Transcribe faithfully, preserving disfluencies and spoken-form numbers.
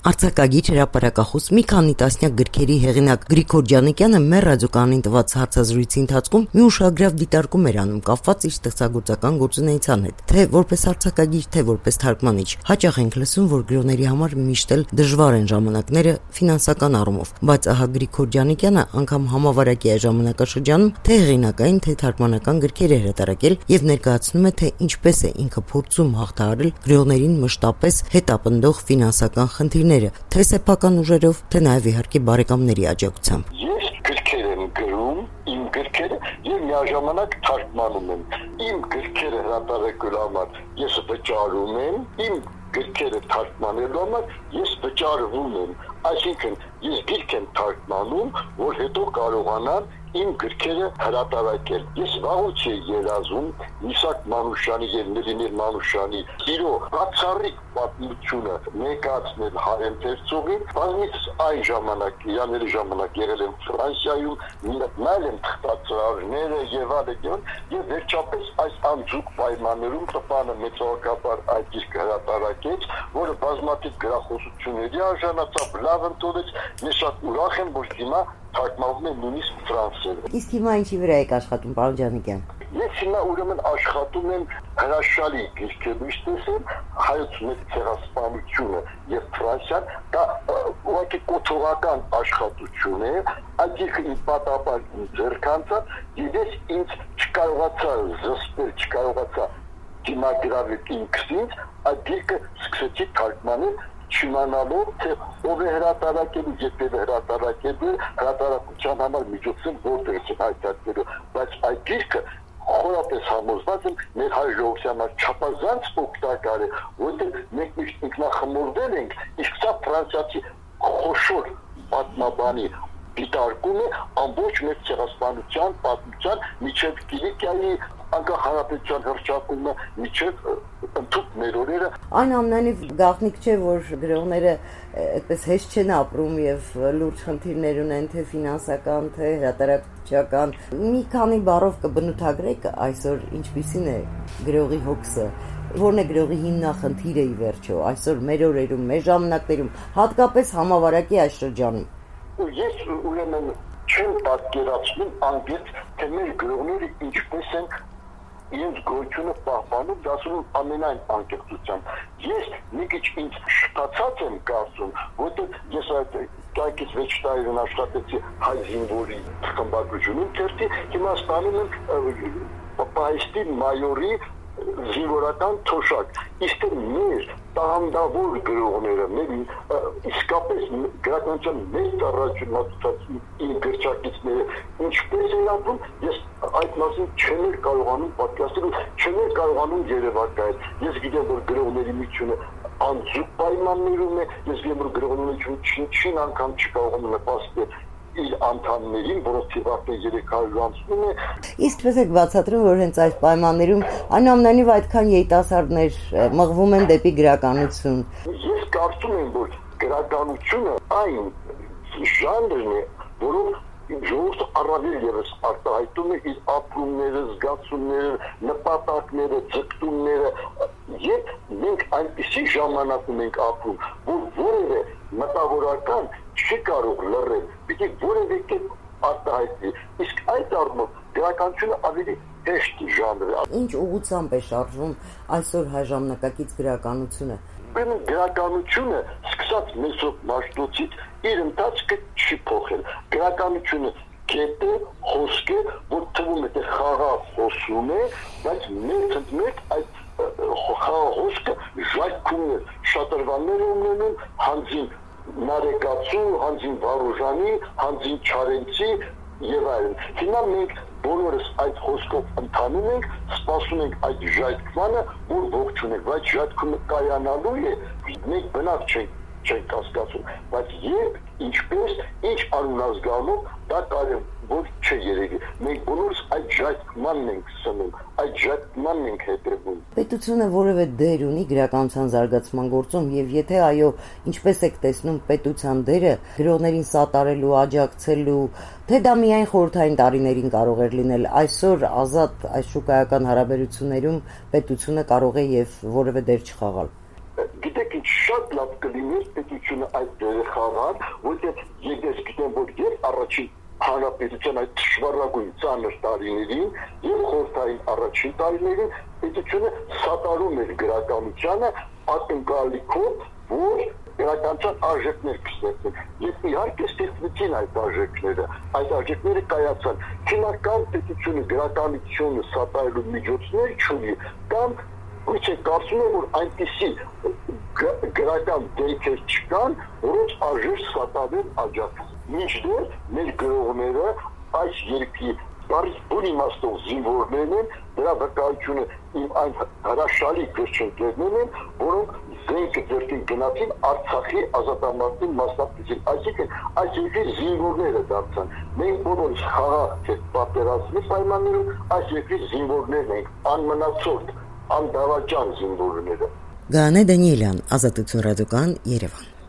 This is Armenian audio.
Արձակագիր, հրապարակախոս, մի քանի տասնյակ գրքերի հեղինակ Գրիգոր Ջանիկյանը մեր ռադիոկայանին տված հարցազրույցի ընթացքում մի ուշագրավ դիտարկում էր անում կապված իր ստեղծագործական գործունեության հետ, թե որպես արձակագիր, թե որպես թարգմանիչ։ Հաճախ ենք լսում, որ գրողների համար միշտ էլ դժվար են ժամանակները ֆինանսական առումով, բայց ահա Գրիգոր Ջանիկյանը անգամ համավարակի այս ժամանակաշրջանում թե հեղինակային, թե թարգմանական գրքեր է հրատարակել եւ ներկայացնում է, թե ինչպես է ինքը փորձում հաղթահարել գրողներին մշտապես հետապնդող ֆինանսական խնդիրներ, թե սեփական ուժերով, թե նաև իհարկե բարեկամների աջակցությամբ։ Ես գրքեր եմ գրում, իմ գրքերը եւ միաժամանակ թարգմանում եմ։ Իմ գրքերը հրատարակելու համար ես վճարում եմ, իմ գրքերը թարգմանելու համար ես վճարվում եմ։ Այսինքն ես գիրք եմ թարգմանում, որ հետո կարողանամ իմ գրքերը հրատարակել։ Ես վաղուց եմ երազում Միսակ Մանուշյանի եւ Նելիներ Մանուշյանի իրո բացառիկ պատմությունը ներկայացնել հայերենցողին, բազմից այն ժամանակ, իրաների ժամանակ եղել եմ Ֆրանսիայում, նայել եմ թղթածրարները եւ այլն, եւ վերջապես այս անձուկ պայմաններում տպանը մեծակապար այդ գիրքը հրատարակեց, որը բազմաթիվ գրախոսությունների արժանացավ, լավ ընթորեց, ես շատ ուրախ եմ, որ հիմա թարգմանվում է նույնիսկ ֆրանսերեն։ Իսկ հիմա ինչի վրա եք աշխատում, պարոն Ջանիկյան։ Ես հիմա ուրեմն աշխատում եմ հրաշալի գրքեր միշտեսեմ, հայոց մեծ ցեղասպանությունը եւ Ֆրանսիան, դա ուղղակի կոթողական աշխատություն է, այդ գիրքը ինձ պատահաբար ձեռքանցա, եւ ես ինձ չկարողացա զսպել, չկարողացա դիմագրավել ինքս, այդ գիրքը սկսեցի թարգմանել չիմանալով, թե ով է հրատարակելու, երբ է հրատարակելու, հրատարակության համար միջոցին որտեղ է հայտարարելու, բայց այդ գիրքը խորապես համոզված եմ մեր հայ ժողովրդի համար չափազանց օգտակար է, որտեղ մենք միշտ ինքնախմորվել ենք, իսկ սա ֆրանսիացի խոշոր պատմաբանի դիտարկում է ամբողջ մեր ցեղասպանության, պատմության, միջև Կիլիկիայի անկախ հանրապետության հռչակումը, միջև ընդհանուր մեր օրերը։ Այն ամենայնիվ գաղտնիք չէ, որ գրողները այդպես հեշտ չեն ապրում եւ լուրջ խնդիրներ ունեն, թե ֆինանսական, թե հրատարակչական։ Մի քանի բառով կբնութագրեք այսօր ինչպիսին է գրողի հոգսը, որն է գրողի հիմնախնդիրը ի վերջո այսօր մեր օրերում, մեր ժամանակներում, հատկապես համավարակի այս շրջանում։ Ես ուրեմն չեմ պատկերացնում անգետ, թե մեր գրողները ինչպես են իրենց գոյությունը պահպանում, դասում ամենայն անկեղծությամբ։ Ես մի քիչ ինձ շտացած եմ կարծում, որտեղ ես այդ կայքից վեց տարին աշխատեցի հայ զինվորի խմբագրությունում թերթի, հիմա ստանում եմ պահեստի մայորի զինվորական թոշակ, իսկ մեր տաղանդավոր գրողները, մեր իսկապես գրականության մեծ առաջնորդած իմ գրչակիցները ինչպես են ապրում, ես այդ մասին չեմ կարողանում պատկերացնել, չեմ կարողանում երևակայել։ Ես գիտեմ, որ գրողների միջությունը անձուկ պայմաններում է, ես գիտեմ, որ գրողների միջությունը չին անգամ չկարողանում նպաստել իր անդամներին, որոնց թիվը երեք հարյուր անցնում է։ Իսկ պես եք բացատրում, որ հենց այս պայմաններում այնուամենայնիվ այդքան երիտասարդներ մղվում են դեպի գրականություն։ Ես կարծում եմ, որ գրականությունը այն ժանրն է, որով ժողովուրդը առավել ևս արտահայտում է իր ապրումները, զգացումները, նպատակները, ձգտումները, եւ մենք այնպիսի ժամանակում ենք ապրում, որ որևէ մտավորական չի կարող լռել, պիտի որևէ կերպ արտահայտվի, իսկ այդ առումով գրականությունը ավելի հեշտ ժանր է։ Ինչ ուղղությամբ է շարժվում այսօր հայ ժամանակակից գրականությունը։ Ուրեմն գրականությունը սկսած Մեսրոպ Մաշտոցից իր ընթացքը չի փոխել։ Գրականությունը կետ է, խոսք է, որ թվում է թե խաղաղ խոսում է, բայց մեծ մեծ այդ խոսքը ժայթքում է, շատրվաններ ունենում, հանձին Նարեկացու, հանձին Վարուժանի, հանձին Չարենցի եւ այլն։ Հիմա մենք բոլորս այդ խոսքով ընթանում ենք, սպասում ենք այդ ժայթքմանը, որ ողջունենք, բայց ժայթքումը կայանալու է, մենք բնավ չենք չենք հասկացում, բայց երբ, ինչպես, ինչ անունազգանով, դա կարևոր չէ երևի։ Մենք բոլորս այդ ժայթքմանն ենք սնում, այդ ժայթքմանն ենք հետևում։ Պետությունը որևէ դեր ունի գրականության զարգացման գործում եւ եթե այո, ինչպես եք տեսնում պետության դերը գրողներին սատարելու, աջակցելու, թե դա միայն խորհրդային տարիներին կարող էր լինել, այսօր ազատ այս շուկայական հարաբերություններում պետությունը կարող է եւ որևէ դեր չխաղալ։ Գիտեք ինչ շատ լավ կլիներ պետությունը այդ դերը խաղար, որտեղ ես գիտեմ որ ես առաջին հանրապետության այդ թշվառագույն ծանր տարիներին եւ խորհրդային առաջին տարիներին պետությունը սատարում էր գրականությանը ակնկալիքով, որ գրականության արժեքներ կստեղծեն եւ իհարկե ստեղծվեցին այդ արժեքները, այդ արժեքները կայացան։ Քննական պետությունը գրականությունը սատարելու միջոցներ չունի կամ Գուցե կարծում եմ, որ այնպիսի գրական դեպքեր չկան, որոնց արժեր սատարեն աջակցել։ Մինչդեռ մեր գրողները այս երկրի բարի բուն իմաստով զինվորներն են, դրա վկայությունը իմ այն հրաշալի գրչընկերներն են, որոնք զենքը ձեռքին գնացին Արցախի ազատամարտին մասնակցեցին։ Այսինքն այս երկրի զինվորները դարձան։ Մենք բոլորս խաղաղ պատերազմի պայմաններում այս երկրի զինվորներն ենք, անմնացորդ անդավաճան զինվորները։ Գանե Դանիելյան, Ազատություն ռադիոկան, Երևան։